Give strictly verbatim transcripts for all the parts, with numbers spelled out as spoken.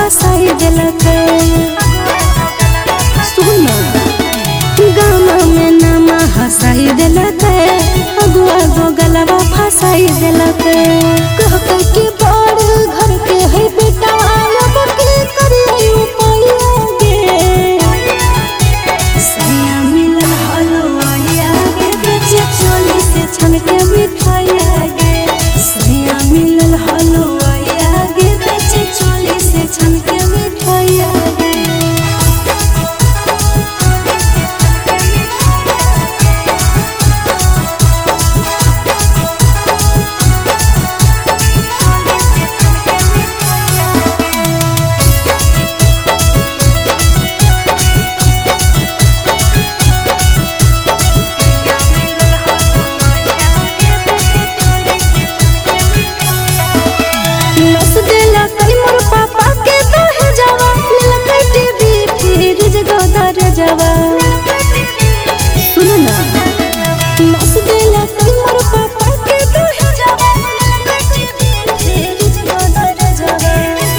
फसाई दिलक सुन गामा में नामा हसाई दिलक अगुआ गो गलवा फसाई दिलक कह कह के बड़ घर के है बेटा अब के करिए उपाया गे सैया मिलन हलवाया गे बेचे चोली से छन के मिठाइया गे सैया मिलन हलवाया गे बेचे चोली से छन के मिठाइया गे सुन ना नस देला मोर पापा के दोहे जावा तेरी जगदर जावा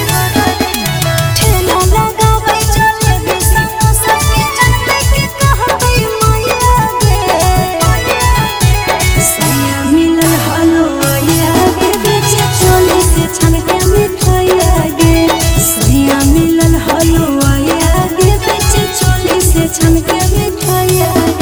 ठेला लगावे चले भी समोसा के जनते के कहबै माया गे सैया मिलन हलवाया गे बेचे चोली से छन के मिठाइया गे सैया मिलन हलवाया गे बेचे चोली से छन के मिठाइया गे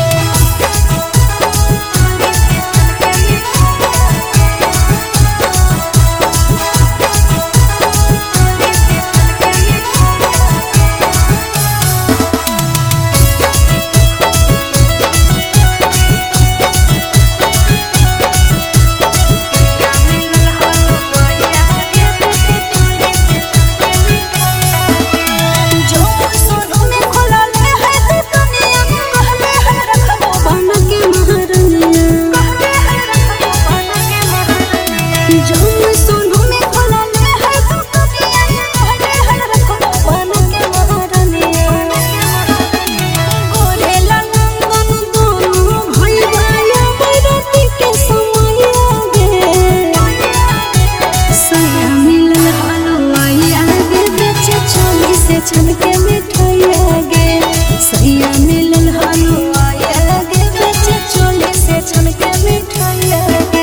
छन के मिठाइया गे सैया मिलन हलवाया गे बेचे चोली से छन के मिठाइया गे।